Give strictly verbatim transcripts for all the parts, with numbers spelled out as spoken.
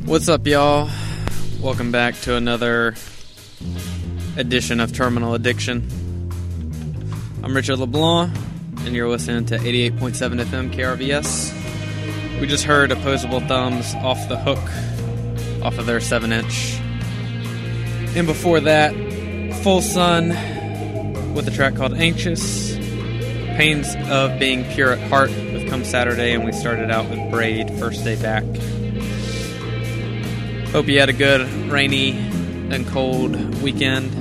What's up, y'all? Welcome back to another edition of Terminal Addiction. I'm Richard LeBlanc, and you're listening to eighty-eight point seven F M K R V S. We just heard Opposable Thumbs, Off the Hook, off of their seven inch. And before that, Full Sun with a track called Anxious. Pains of Being Pure at Heart with Come Saturday, and we started out with Braid, First Day Back. Hope you had a good rainy and cold weekend.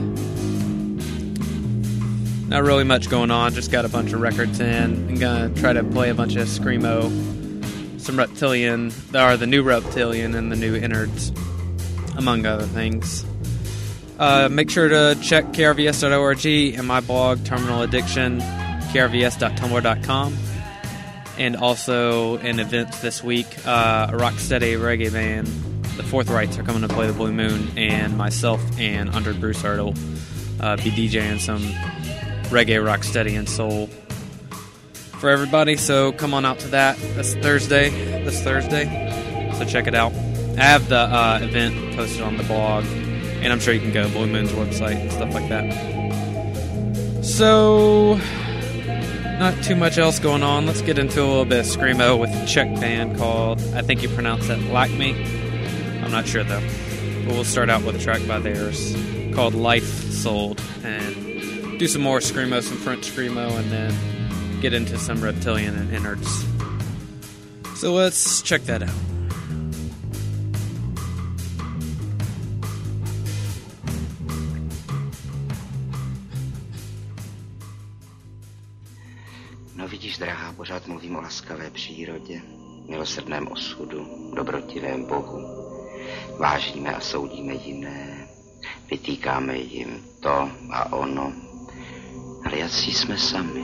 Not really much going on, just got a bunch of records in. I'm gonna try to play a bunch of Screamo, some Reptilian, or the new Reptilian and the new Innards, among other things. Uh, make sure to check K R V S dot org and my blog, Terminal Addiction, K R V S dot tumblr dot com. And also an event this week, uh, a rocksteady reggae band, the Fourth Rights, are coming to play the Blue Moon, and myself and Under Broussard will uh, be DJing some reggae, rocksteady, and soul for everybody. So come on out to that. That's Thursday. This Thursday. So check it out. I have the uh, event posted on the blog, and I'm sure you can go to Blue Moon's website and stuff like that. So, not too much else going on. Let's get into a little bit of Screamo with a Czech band called, I think you pronounce that Like Me. I'm not sure though. But we'll start out with a track by theirs called Life Sold, and do some more Screamo, some French Screamo, and then get into some Reptilian and Innards. So let's check that out. No vidíš, drahá, pořád mluvím o laskavé přírodě, milosrdném osudu, dobrotivém Bohu. Vážíme a soudíme jiné, vytýkáme jim to a ono, ale jací jsme sami.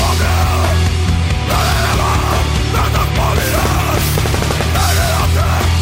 Zapomniał,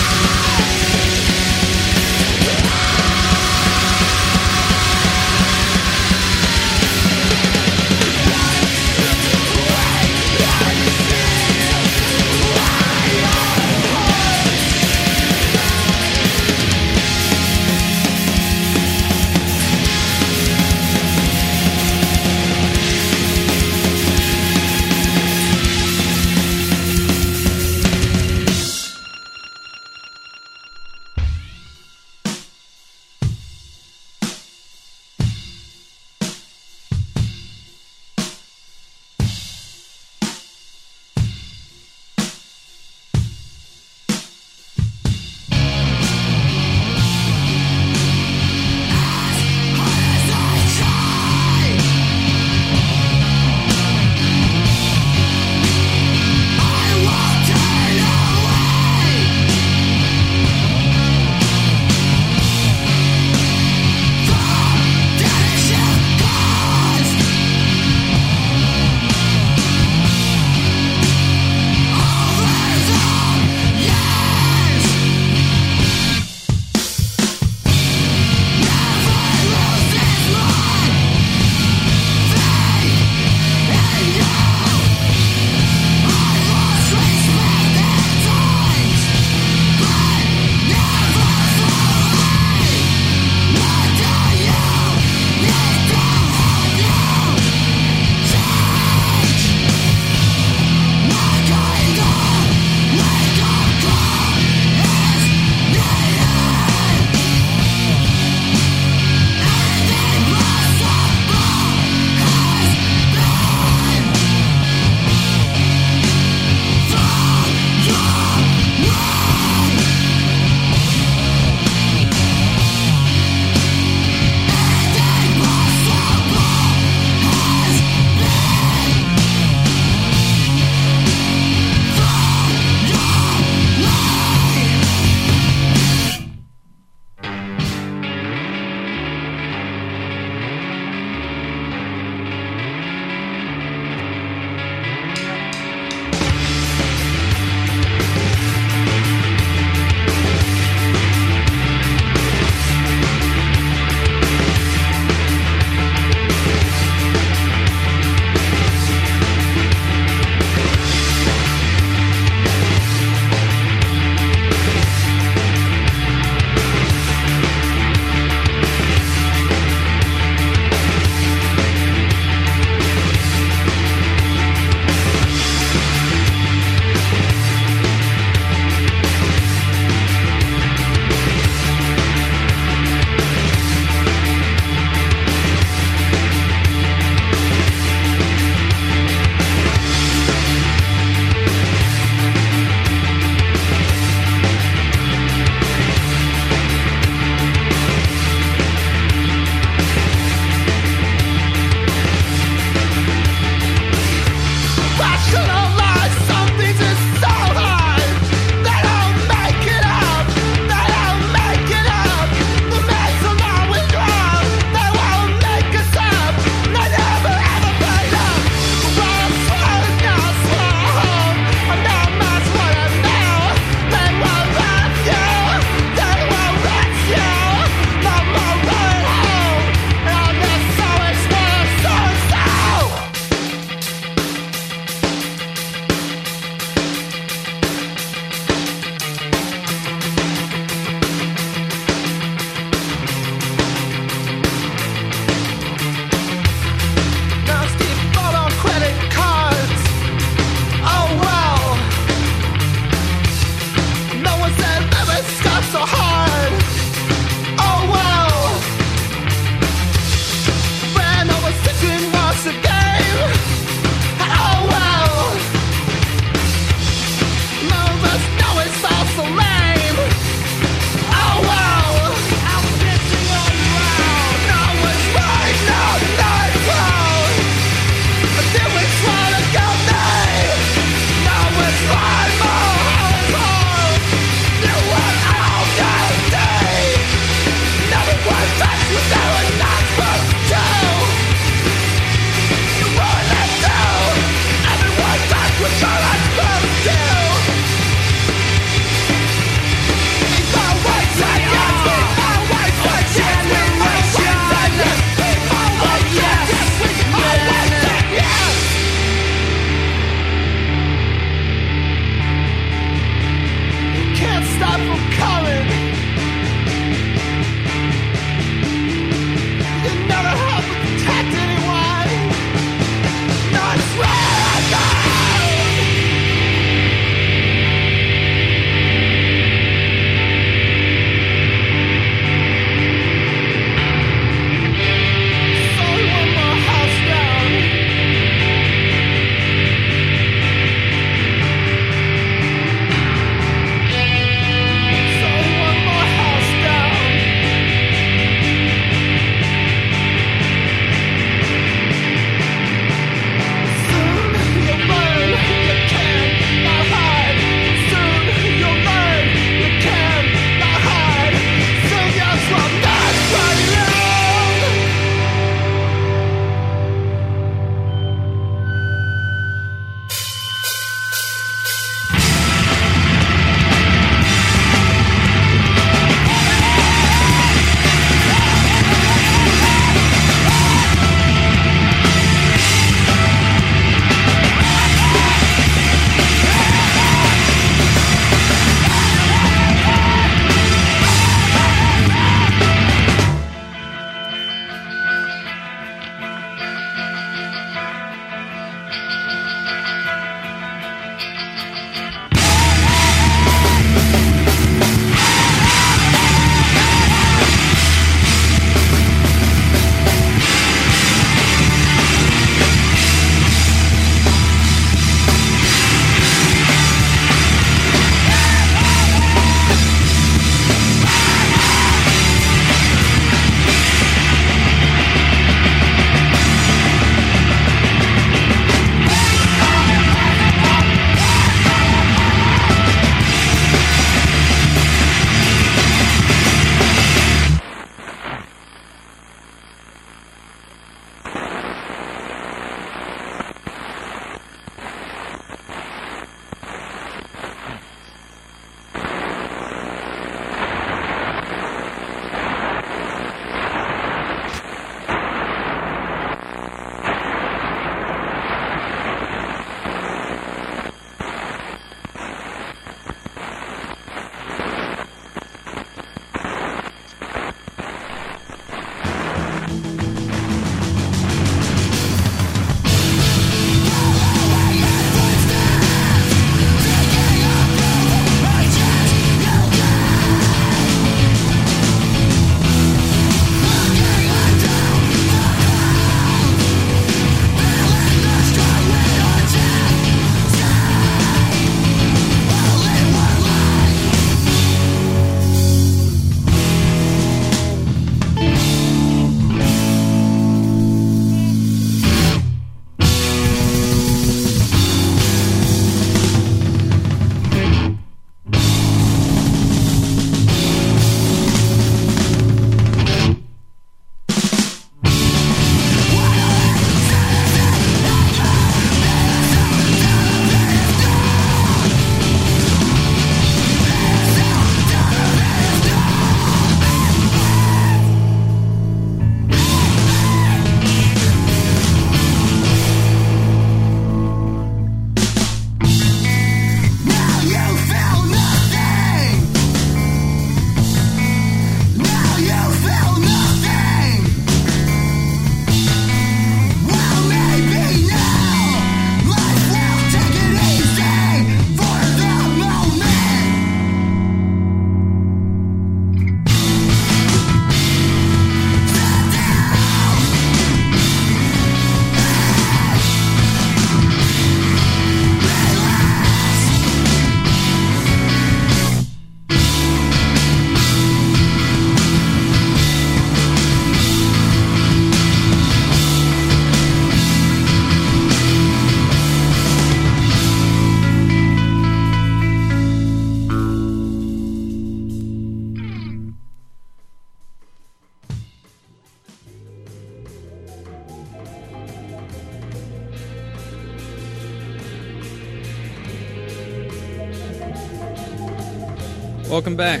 Welcome back.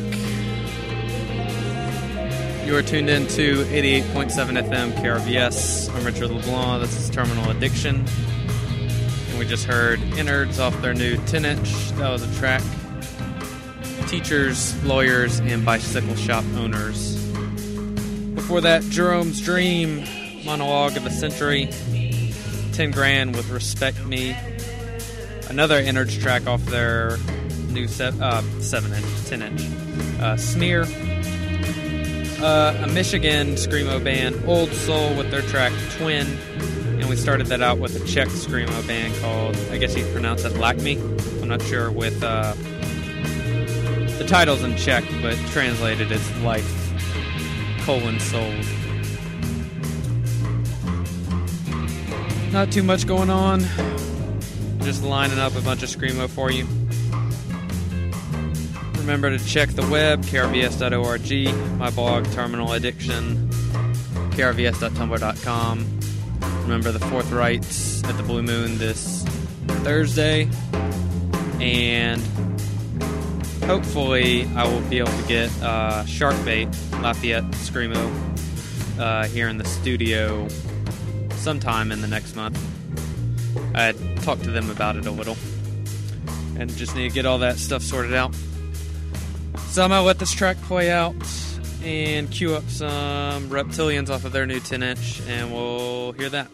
You are tuned in to eighty-eight point seven F M K R V S. I'm Richard LeBlanc. This is Terminal Addiction. And we just heard Innards off their new ten inch. That was a track. Teachers, Lawyers, and Bicycle Shop Owners. Before that, Jerome's Dream, Monologue of the Century. ten grand with Respect Me. Another Innards track off their new se- uh, seven inch, ten inch. Uh, Smear. Uh, a Michigan Screamo band, Old Soul, with their track Twin. And we started that out with a Czech Screamo band called, I guess you'd pronounce it Lakmi. I'm not sure with uh, the title's in Czech, but translated it's Life, colon, Soul. Not too much going on. Just lining up a bunch of Screamo for you. Remember to check the web, K R V S dot org, my blog, Terminal Addiction, K R V S dot tumblr dot com. Remember the fourth rights at the Blue Moon this Thursday. And hopefully I will be able to get uh, Sharkbait, Lafayette Screamo, uh, here in the studio sometime in the next month. I talked to them about it a little and just need to get all that stuff sorted out. So I'm going to let this track play out and cue up some Reptilians off of their new ten inch, and we'll hear that.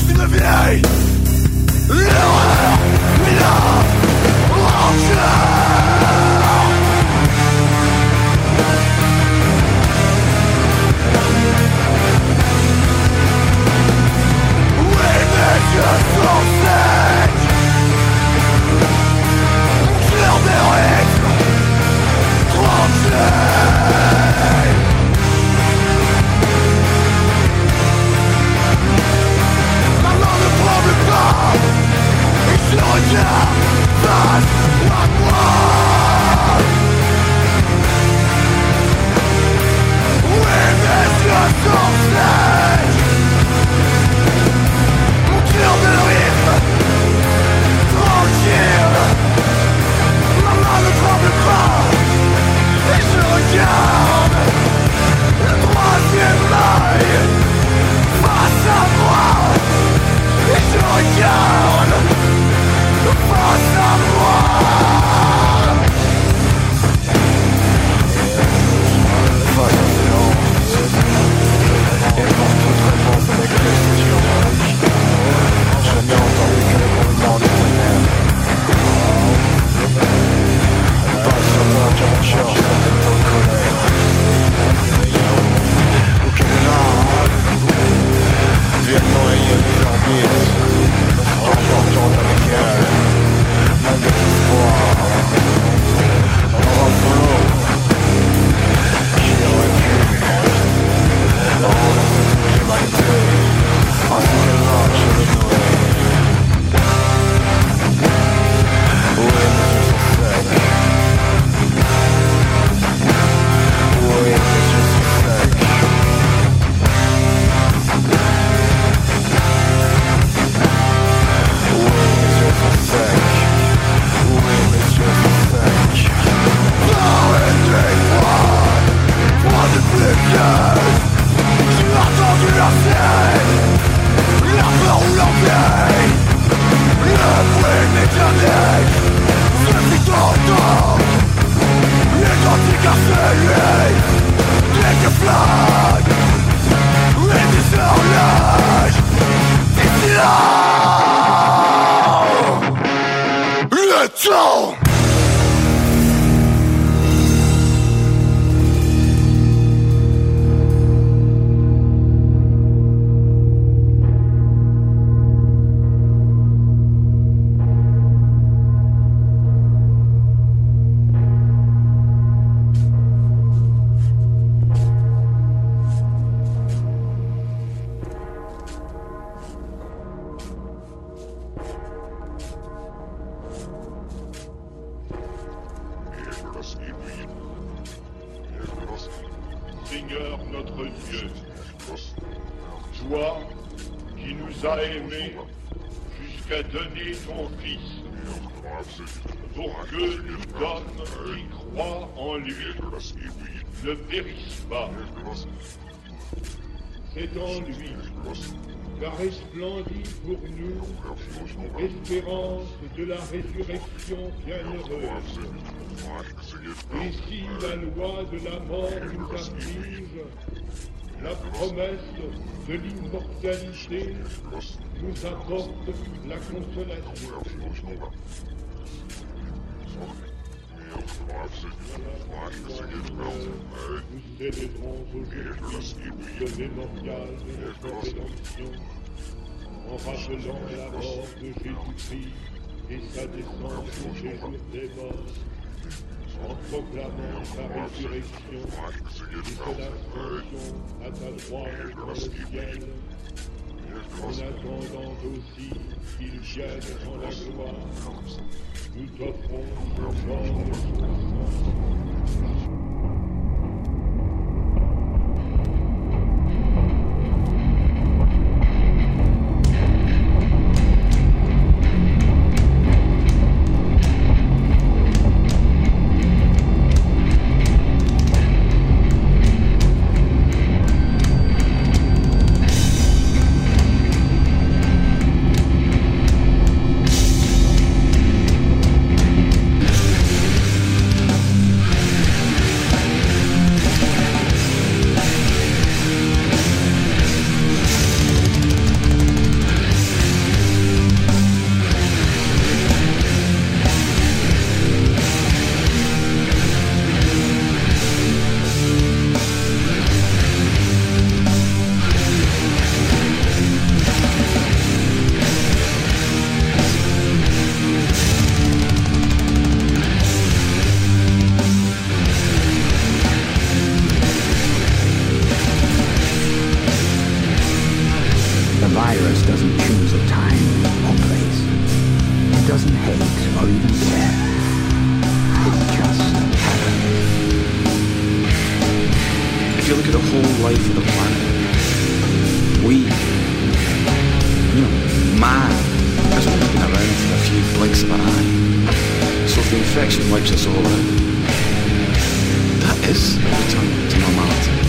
C'est en lui qu'a resplendi pour nous l'espérance de la résurrection bienheureuse. Et si la loi de la mort nous afflige, la promesse de l'immortalité nous apporte la consolation. Nous célébrons aujourd'hui le mémorial de notre rédemption en rappelant la mort de Jésus-Christ et sa descente au séjour des morts, en proclamant sa résurrection et son ascension à ta droite dans le ciel, en attendant aussi qu'il vienne dans la gloire. Nous t'offrons son corps et son sang. life of the planet. We, you know, man, has only been around for a few blinks of an eye. So if the infection wipes us all out, that is a return to normality.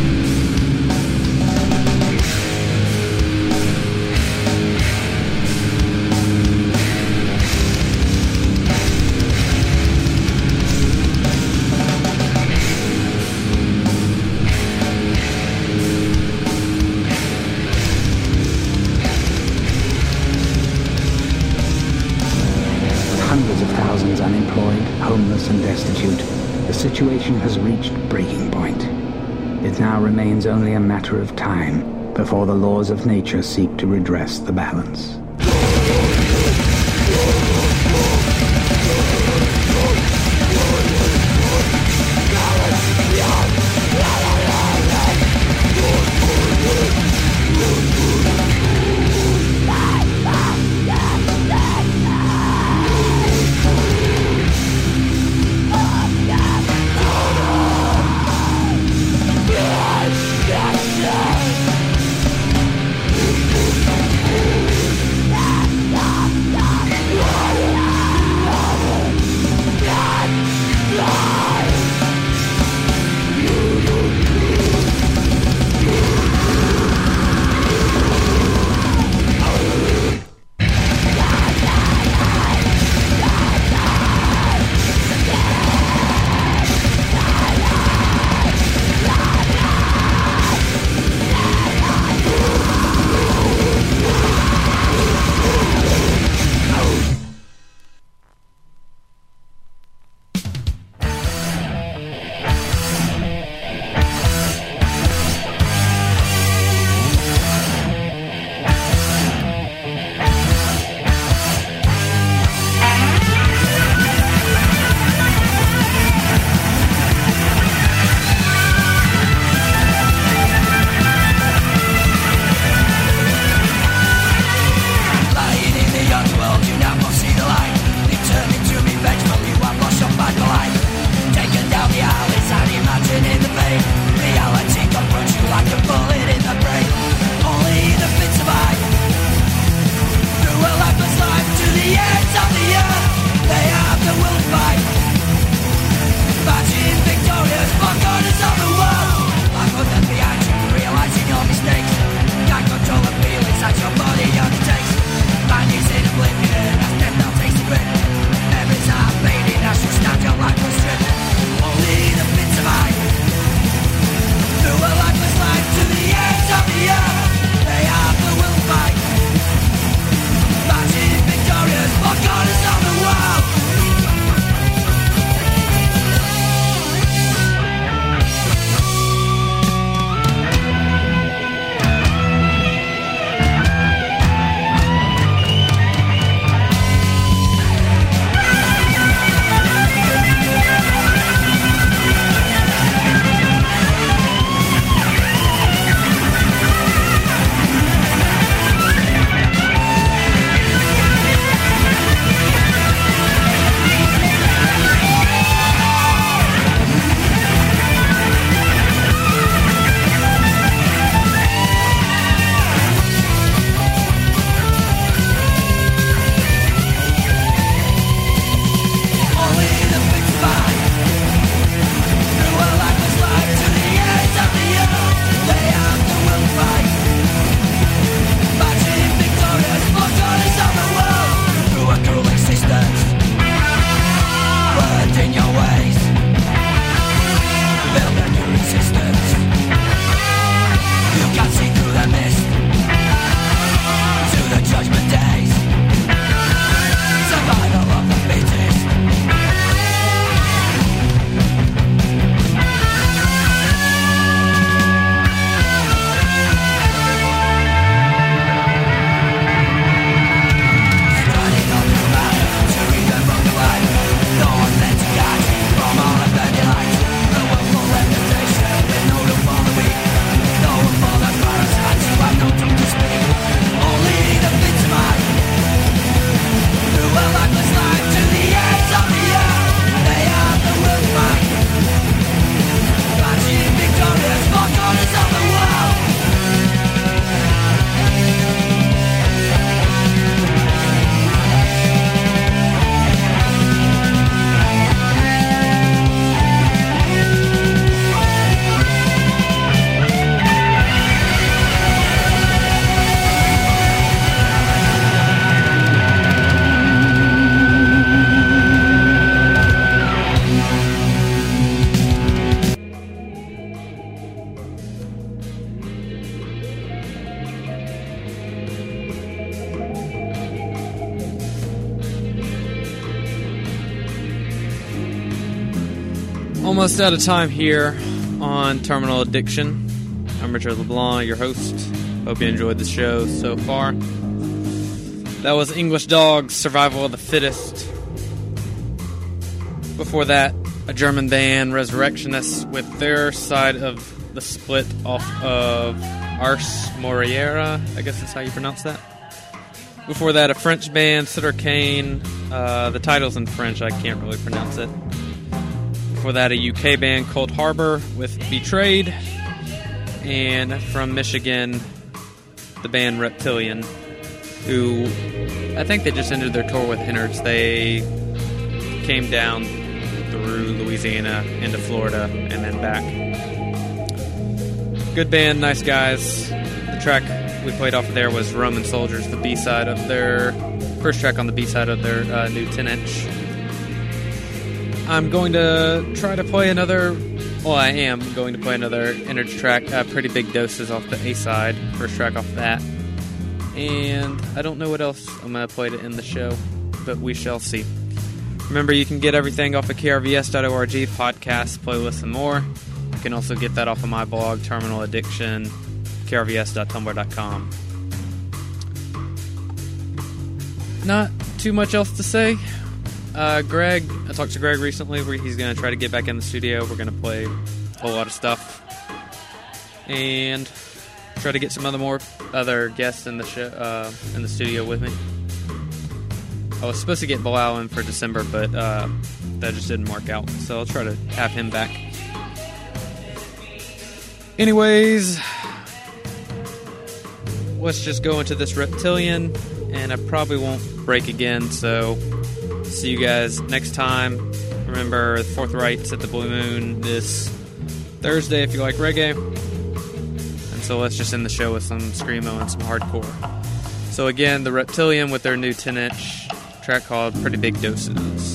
And destitute, the situation has reached breaking point. It now remains only a matter of time before the laws of nature seek to redress the balance. Almost out of time here on Terminal Addiction. I'm Richard LeBlanc, your host. Hope you enjoyed the show so far. That was English Dogs, Survival of the Fittest. Before that, a German band, Resurrectionists, with their side of the split off of Ars Moriera. I guess that's how you pronounce that. Before that, a French band, Citter Kane. Uh, the title's in French, I can't really pronounce it. Before that, a U K band, Cold Harbor, with Betrayed. And from Michigan, the band Reptilian, who I think they just ended their tour with Innards. They came down through Louisiana into Florida and then back. Good band, nice guys. The track we played off of there was Roman Soldiers, the B-side of their first track on the B-side of their uh, new ten inch. I'm going to try to play another. Well, I am going to play another Innards track, uh, Pretty Big Doses off the A-side, first track off that. And I don't know what else I'm going to play to end the show, but we shall see. Remember, you can get everything off of K R V S dot org, podcasts, playlists, and more. You can also get that off of my blog, Terminal Addiction, K R V S dot tumblr dot com. Not too much else to say. Uh, Greg, I talked to Greg recently where he's going to try to get back in the studio. We're going to play a whole lot of stuff. And try to get some other more other guests in the show, uh, in the studio with me. I was supposed to get Bilal in for December, but uh, that just didn't work out. So I'll try to have him back. Anyways, let's just go into this Reptilian, and I probably won't break again, so see you guys next time. Remember, Fourth Right's at the Blue Moon this Thursday if you like reggae. And so let's just end the show with some screamo and some hardcore. So again, the Reptilian with their new ten inch track called Pretty Big Doses.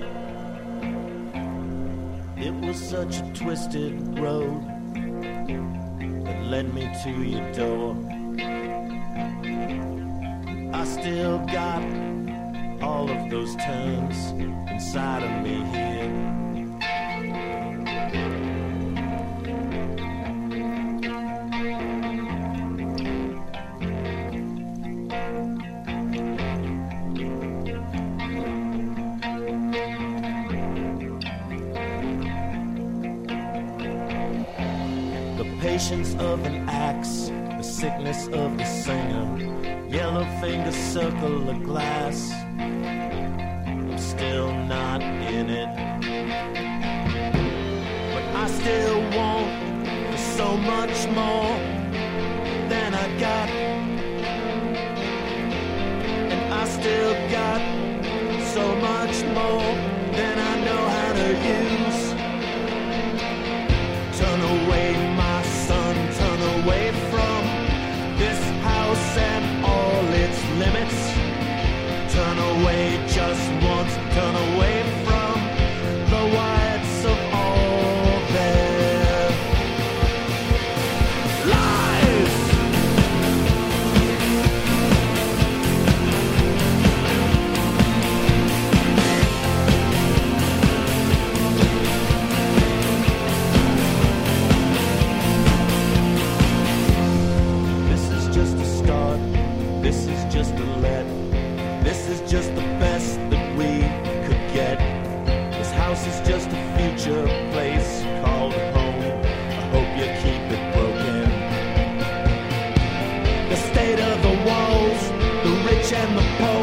It was such a twisted road. led me to your door. I still got all of those turns inside of me here. Patience of an axe, the sickness of the singer, yellow fingers circle the glass. I'm still not in it, but I still want so much more than I got, and I still got so much more than I know how to use. Turn away my son, turn away from this house and all its limits. Turn away just once, turn away from the whites of all their lives. This is just a let. This is just the best that we could get. This house is just a future place called home. I hope you keep it broken. The state of the walls, the rich and the poor.